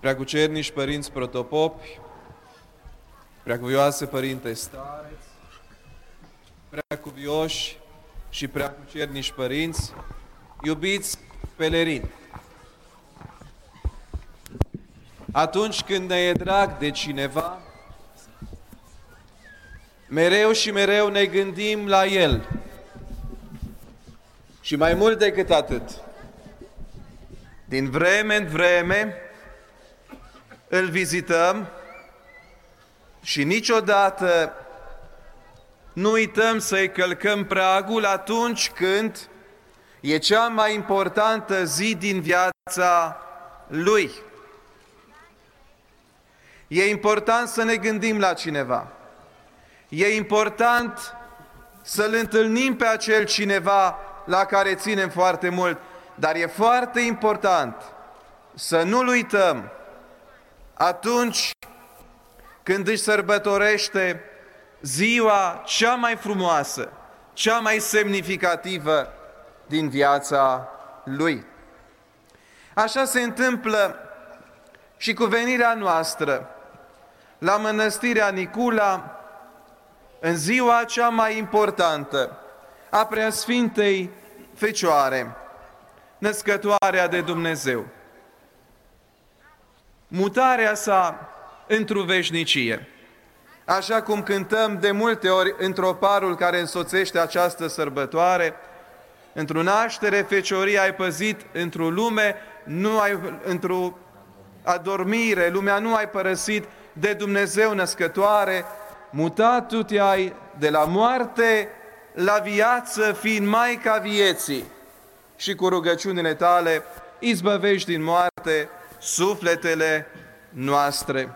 Preacucernici părinți protopopi, preacuvioase părinte stareț, preacuvioși și preacucernici părinți, iubiți pelerini. Atunci când ne e drag de cineva, mereu și mereu ne gândim la el. Și mai mult decât atât, din vreme în vreme îl vizităm și niciodată nu uităm să-i călcăm pragul atunci când e cea mai importantă zi din viața lui. E important să ne gândim la cineva. E important să-l întâlnim pe acel cineva la care ținem foarte mult, dar e foarte important să nu-l uităm atunci când își sărbătorește ziua cea mai frumoasă, cea mai semnificativă din viața lui. Așa se întâmplă și cu venirea noastră la Mănăstirea Nicula, în ziua cea mai importantă a Preasfintei Fecioare, Născătoarea de Dumnezeu. Mutarea sa într-o veșnicie. Așa cum cântăm de multe ori într-o parul care însoțește această sărbătoare, într-o naștere, fecioria ai păzit, într-o lume, într-o adormire, lumea nu ai părăsit, de Dumnezeu născătoare, mutat tu te-ai de la moarte la viață, fiind Maica vieții, și cu rugăciunile tale izbăvești din moarte sufletele noastre.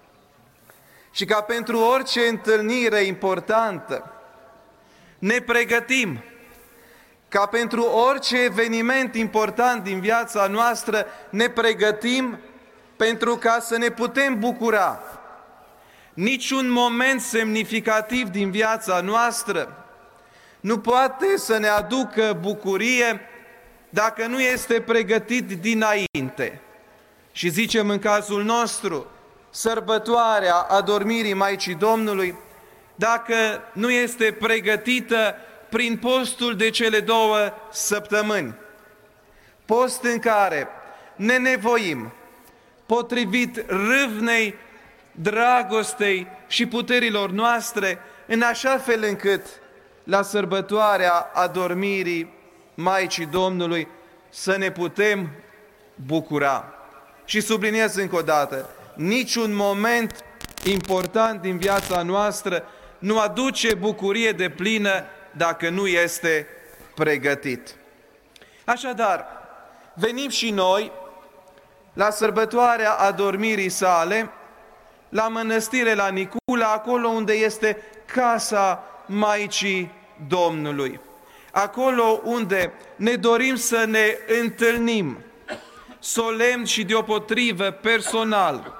Și ca pentru orice întâlnire importantă ne pregătim, ca pentru orice eveniment important din viața noastră ne pregătim pentru ca să ne putem bucura. Niciun moment semnificativ din viața noastră nu poate să ne aducă bucurie dacă nu este pregătit dinainte. Și zicem în cazul nostru, sărbătoarea adormirii Maicii Domnului, dacă nu este pregătită prin postul de cele 2 săptămâni. Post în care ne nevoim, potrivit râvnei, dragostei și puterilor noastre, în așa fel încât la sărbătoarea adormirii Maicii Domnului să ne putem bucura. Și subliniez încă o dată, niciun moment important din viața noastră nu aduce bucurie deplină dacă nu este pregătit. Așadar, venim și noi la sărbătoarea adormirii sale, la mănăstire la Nicula, acolo unde este casa Maicii Domnului. Acolo unde ne dorim să ne întâlnim solemn și deopotrivă personal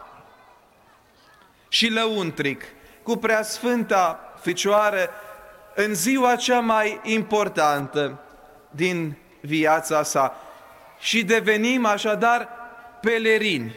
și lăuntric cu Preasfânta Fecioară în ziua cea mai importantă din viața sa. Și devenim așadar pelerini.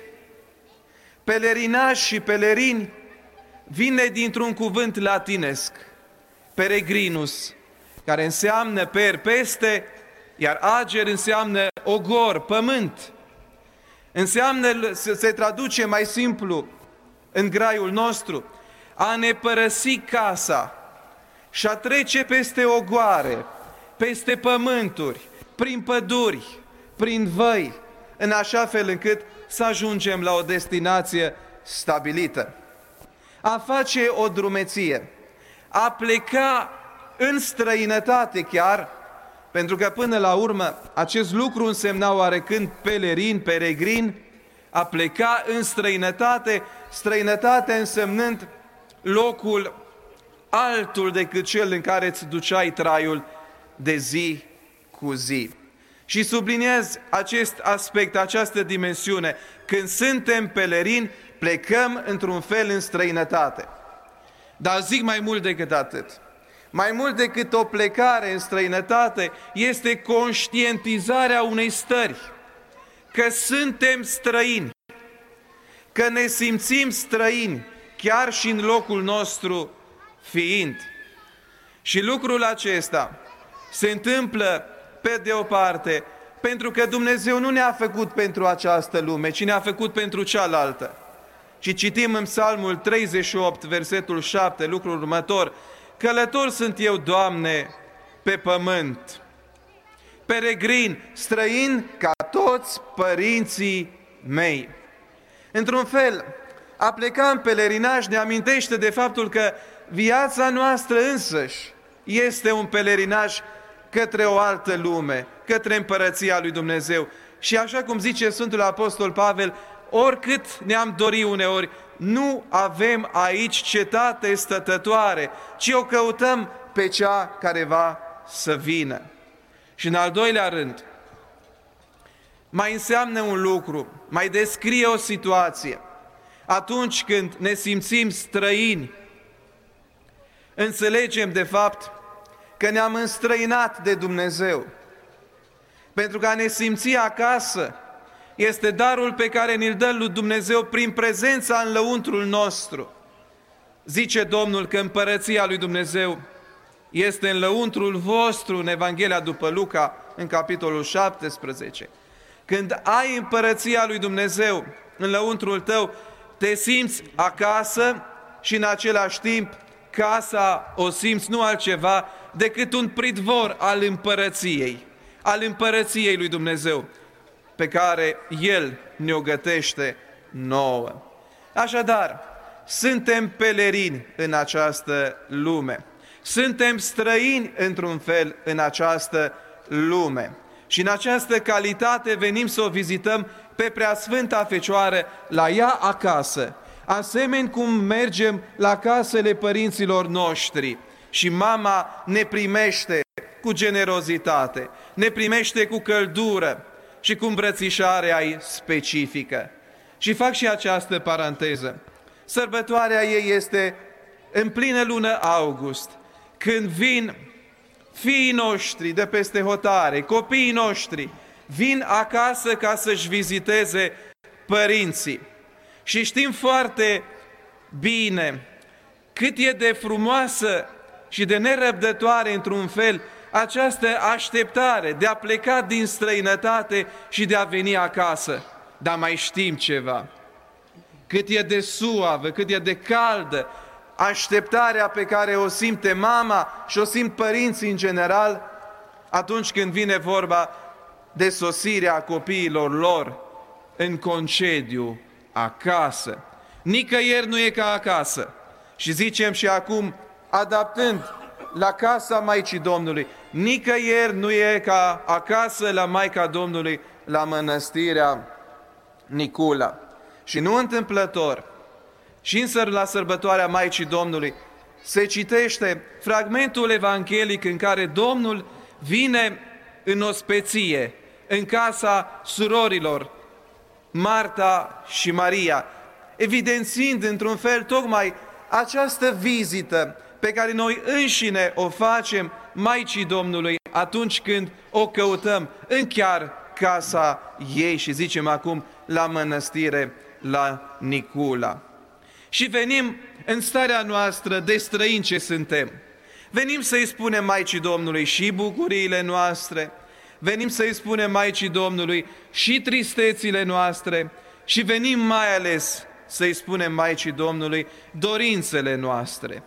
Pelerinași și pelerini vine dintr-un cuvânt latinesc, peregrinus, care înseamnă peste, iar ager înseamnă ogor, pământ. Înseamnă, se traduce mai simplu în graiul nostru, a ne părăsi casa și a trece peste ogoare, peste pământuri, prin păduri, prin văi, în așa fel încât să ajungem la o destinație stabilită. A face o drumeție, a pleca în străinătate chiar, pentru că până la urmă acest lucru însemna oarecând pelerin, peregrin, a pleca în străinătate, străinătatea însemnând locul altul decât cel în care îți duceai traiul de zi cu zi. Și subliniez acest aspect, această dimensiune. Când suntem pelerini, plecăm într-un fel în străinătate. Dar zic mai mult decât atât. Mai mult decât o plecare în străinătate, este conștientizarea unei stări, că suntem străini, că ne simțim străini, chiar și în locul nostru fiind. Și lucrul acesta se întâmplă, pe de o parte, pentru că Dumnezeu nu ne-a făcut pentru această lume, ci ne-a făcut pentru cealaltă. Și citim în Psalmul 38, versetul 7, lucrul următor: călător sunt eu, Doamne, pe pământ, peregrin, străin ca toți părinții mei. Într-un fel, a pleca în pelerinaj ne amintește de faptul că viața noastră însăși este un pelerinaj către o altă lume, către împărăția lui Dumnezeu. Și așa cum zice Sfântul Apostol Pavel, oricât ne-am dori uneori, nu avem aici cetate stătătoare, ci o căutăm pe cea care va să vină. Și în al doilea rând, mai înseamnă un lucru, mai descrie o situație. Atunci când ne simțim străini, înțelegem de fapt că ne-am înstrăinat de Dumnezeu. Pentru că a ne simți acasă este darul pe care ne-l dă lui Dumnezeu prin prezența în lăuntrul nostru. Zice Domnul că împărăția lui Dumnezeu este în lăuntrul vostru, în Evanghelia după Luca, în capitolul 17. Când ai împărăția lui Dumnezeu în lăuntrul tău, te simți acasă și în același timp casa o simți nu altceva decât un pridvor al împărăției lui Dumnezeu, pe care El ne-o gătește nouă. Așadar, suntem pelerini în această lume. Suntem străini într-un fel în această lume. Și în această calitate venim să o vizităm pe Preasfânta Fecioară la ea acasă, asemeni cum mergem la casele părinților noștri și mama ne primește cu generozitate, ne primește cu căldură și cu îmbrățișarea ei specifică. Și fac și această paranteză. Sărbătoarea ei este în plină lună august, când vin fiii noștri de peste hotare, copiii noștri, vin acasă ca să-și viziteze părinții. Și știm foarte bine cât e de frumoasă și de nerăbdătoare într-un fel această așteptare de a pleca din străinătate și de a veni acasă. Dar mai știm ceva. Cât e de suavă, cât e de caldă așteptarea pe care o simte mama și o simt părinții în general atunci când vine vorba de sosirea copiilor lor în concediu acasă. Nicăieri nu e ca acasă. Și zicem și acum, adaptând la casa Maicii Domnului, nicăieri nu e ca acasă la Maica Domnului, la mănăstirea Nicula. Și nu întâmplător, și la sărbătoarea Maicii Domnului se citește fragmentul evanghelic în care Domnul vine în ospeție, în casa surorilor Marta și Maria, evidențiind într-un fel tocmai această vizită pe care noi înșine o facem Maicii Domnului atunci când o căutăm în chiar casa ei și zicem acum la mănăstire, la Nicula. Și venim în starea noastră de străini ce suntem. Venim să-i spunem Maicii Domnului și bucuriile noastre, venim să-i spunem Maicii Domnului și tristețile noastre și venim mai ales să-i spunem Maicii Domnului dorințele noastre.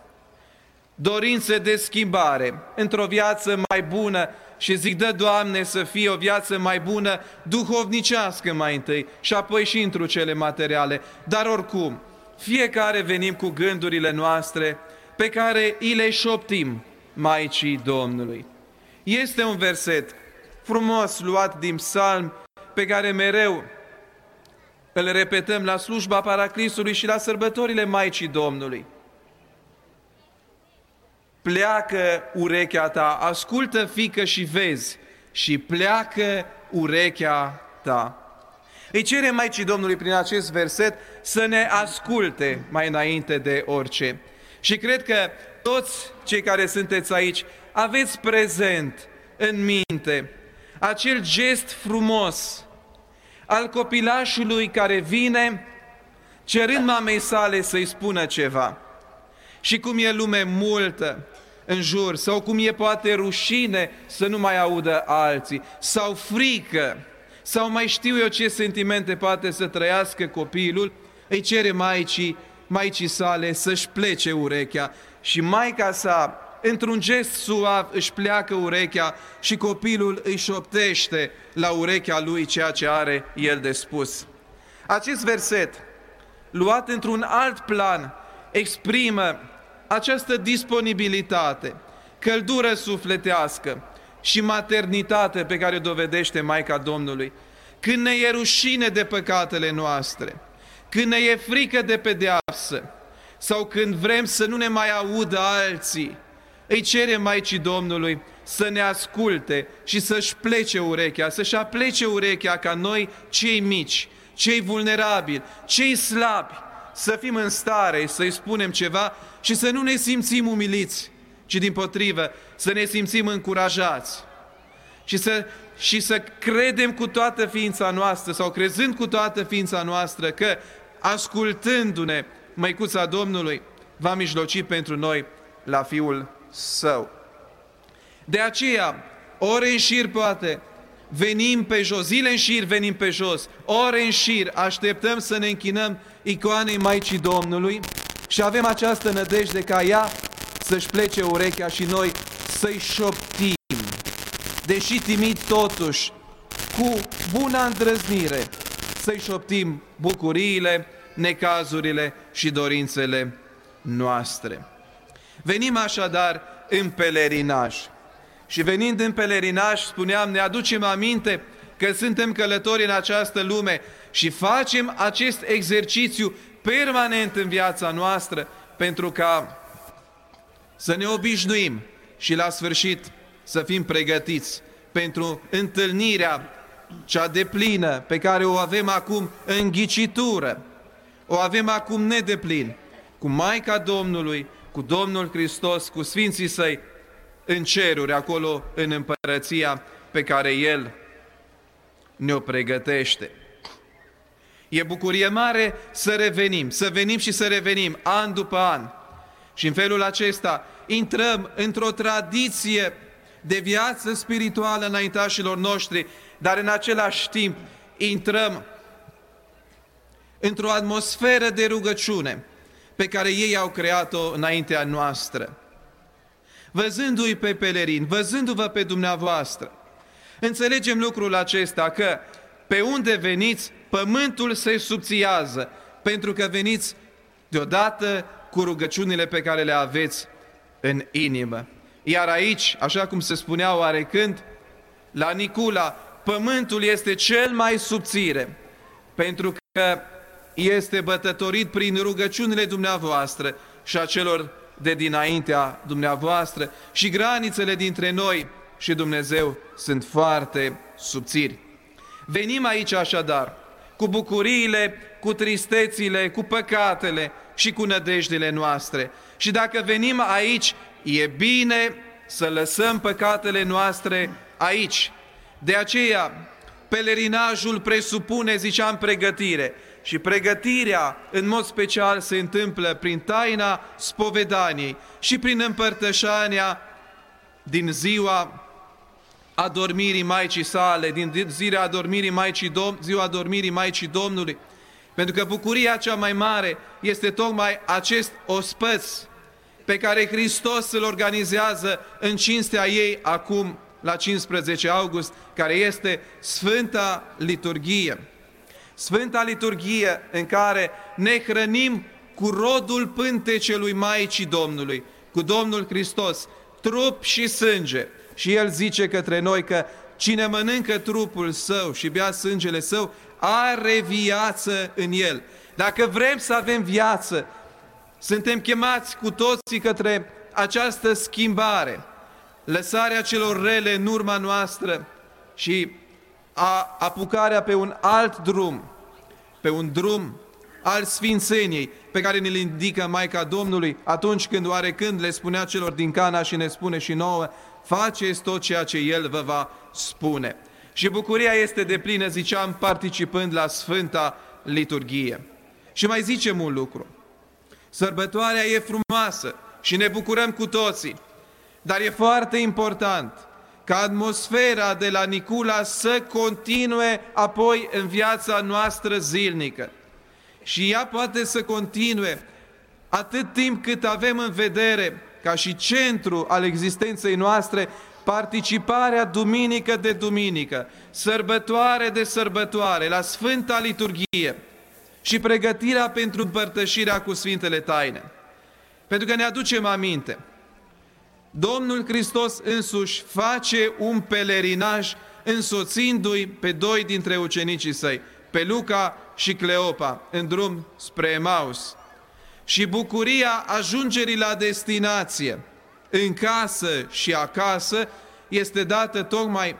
Dorințe de schimbare într-o viață mai bună și zic, dă Doamne să fie o viață mai bună, duhovnicească mai întâi și apoi și într-o cele materiale. Dar oricum, fiecare venim cu gândurile noastre pe care îi le șoptim Maicii Domnului. Este un verset frumos luat din psalm pe care mereu îl repetăm la slujba Paraclisului și la sărbătorile Maicii Domnului. Pleacă urechea ta, ascultă, fiică, și vezi, și pleacă urechea ta. Îi cere Maicii Domnului prin acest verset să ne asculte mai înainte de orice. Și cred că toți cei care sunteți aici aveți prezent în minte acel gest frumos al copilașului care vine cerând mamei sale să-i spună ceva. Și cum e lume multă în jur, sau cum e poate rușine să nu mai audă alții, sau frică, sau mai știu eu ce sentimente poate să trăiască copilul, îi cere maicii sale să-și plece urechea și maica sa, într-un gest suav, își pleacă urechea și copilul îi șoptește la urechea lui ceea ce are el de spus. Acest verset, luat într-un alt plan, exprimă această disponibilitate, căldură sufletească și maternitate pe care o dovedește Maica Domnului. Când ne e rușine de păcatele noastre, când ne e frică de pedeapsă sau când vrem să nu ne mai audă alții, îi cere Maicii Domnului să ne asculte și să-și plece urechea, să-și aplece urechea ca noi, cei mici, cei vulnerabili, cei slabi, să fim în stare să-i spunem ceva și să nu ne simțim umiliți, ci dimpotrivă să ne simțim încurajați și să credem cu toată ființa noastră sau crezând cu toată ființa noastră că ascultându-ne Măicuța Domnului va mijloci pentru noi la Fiul Său. De aceea, ore în șir poate, venim pe jos, zile în șir venim pe jos, ore în șir așteptăm să ne închinăm icoanei Maicii Domnului și avem această nădejde ca ea să-și plece urechea și noi să-i șoptim, deși timid totuși, cu bună îndrăznire, să-i șoptim bucuriile, necazurile și dorințele noastre. Venim așadar în pelerinaj. Și venind în pelerinaj, spuneam, ne aducem aminte că suntem călători în această lume și facem acest exercițiu permanent în viața noastră pentru ca să ne obișnuim și la sfârșit să fim pregătiți pentru întâlnirea cea deplină pe care o avem acum în ghicitură, o avem acum nedeplin, cu Maica Domnului, cu Domnul Hristos, cu Sfinții Săi, în ceruri, acolo în împărăția pe care El ne-o pregătește. E bucurie mare să revenim, să venim și să revenim, an după an. Și în felul acesta intrăm într-o tradiție de viață spirituală înaintașilor noștri, dar în același timp intrăm într-o atmosferă de rugăciune pe care ei au creat-o înaintea noastră. Văzându-i pe pelerini, văzându-vă pe dumneavoastră, înțelegem lucrul acesta că pe unde veniți, pământul se subțiază, pentru că veniți deodată cu rugăciunile pe care le aveți în inimă. Iar aici, așa cum se spunea oarecând, la Nicula, pământul este cel mai subțire, pentru că este bătătorit prin rugăciunile dumneavoastră și a celor de dinaintea dumneavoastră și granițele dintre noi și Dumnezeu sunt foarte subțiri. Venim aici așadar cu bucuriile, cu tristețile, cu păcatele și cu nădejdile noastre. Și dacă venim aici, e bine să lăsăm păcatele noastre aici. De aceea, pelerinajul presupune, ziceam, pregătire. Și pregătirea, în mod special, se întâmplă prin taina spovedaniei și prin împărtășania din ziua adormirii Maicii sale, din ziua adormirii Maicii Domnului. Pentru că bucuria cea mai mare este tocmai acest ospăț pe care Hristos îl organizează în cinstea ei acum, la 15 august, care este Sfânta Liturghie. Sfânta Liturghie în care ne hrănim cu rodul pântecelui Maicii Domnului, cu Domnul Hristos, trup și sânge. Și El zice către noi că cine mănâncă trupul Său și bea sângele Său, are viață în El. Dacă vrem să avem viață, suntem chemați cu toții către această schimbare, lăsarea celor rele în urma noastră și apucarea pe un alt drum, pe un drum al sfințeniei pe care ne-l indică Maica Domnului atunci când oarecând le spunea celor din Cana și ne spune și nouă, faceți tot ceea ce El vă va spune. Și bucuria este deplină, ziceam, participând la Sfânta Liturghie. Și mai zicem un lucru. Sărbătoarea e frumoasă și ne bucurăm cu toții, dar e foarte important ca atmosfera de la Nicula să continue apoi în viața noastră zilnică. Și ea poate să continue atât timp cât avem în vedere, ca și centru al existenței noastre, participarea duminică de duminică, sărbătoare de sărbătoare, la Sfânta Liturghie și pregătirea pentru împărtășirea cu Sfintele Taine. Pentru că ne aducem aminte, Domnul Hristos însuși face un pelerinaj însoțindu-i pe doi dintre ucenicii săi, pe Luca și Cleopa, în drum spre Emaus. Și bucuria ajungerii la destinație, în casă și acasă, este dată tocmai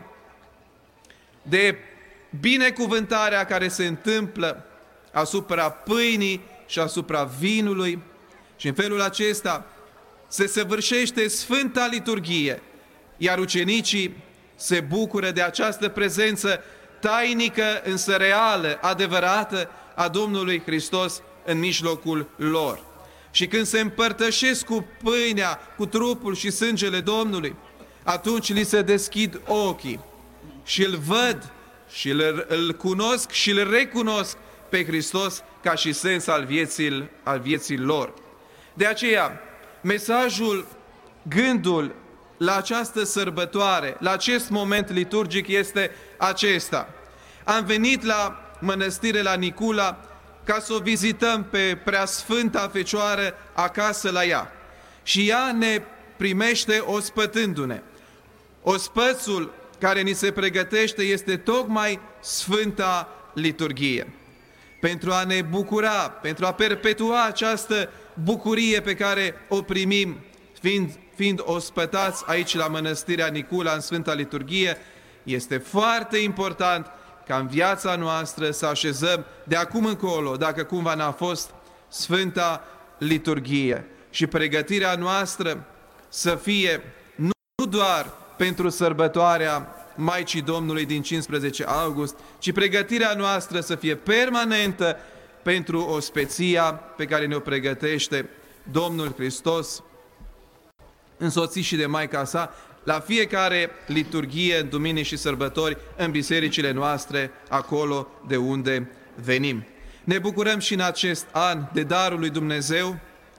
de binecuvântarea care se întâmplă asupra pâinii și asupra vinului. Și în felul acesta se săvârșește Sfânta Liturghie, iar ucenicii se bucură de această prezență tainică, însă reală, adevărată, a Domnului Hristos în mijlocul lor. Și când se împărtășesc cu pâinea, cu trupul și sângele Domnului, atunci li se deschid ochii și îl văd și îl cunosc și îl recunosc pe Hristos ca și sens al vieții lor. De aceea, mesajul, gândul la această sărbătoare, la acest moment liturgic este acesta. Am venit la mănăstire la Nicula ca să o vizităm pe Preasfânta Fecioară acasă la ea. Și ea ne primește ospătându-ne. Ospățul care ni se pregătește este tocmai Sfânta Liturghie. Pentru a ne bucura, pentru a perpetua această bucurie pe care o primim fiind ospătați aici la Mănăstirea Nicula în Sfânta Liturghie, este foarte important ca în viața noastră să așezăm de acum încolo, dacă cumva n-a fost, Sfânta Liturghie. Și pregătirea noastră să fie nu doar pentru sărbătoarea Maicii Domnului din 15 august, ci pregătirea noastră să fie permanentă pentru ospeția pe care ne-o pregătește Domnul Hristos, însoțit și de Maica sa, la fiecare liturghie, duminici și sărbători, în bisericile noastre, acolo de unde venim. Ne bucurăm și în acest an de darul lui Dumnezeu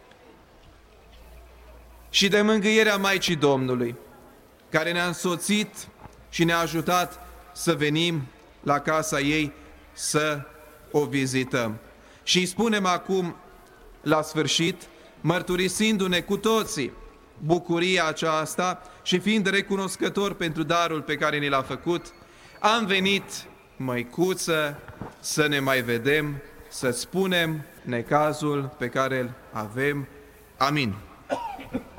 și de mângâierea Maicii Domnului, care ne-a însoțit și ne-a ajutat să venim la casa ei să o vizităm. Și îi spunem acum, la sfârșit, mărturisindu-ne cu toții bucuria aceasta și fiind recunoscători pentru darul pe care ni l-a făcut, am venit, măicuță, să ne mai vedem, să spunem necazul pe care îl avem. Amin.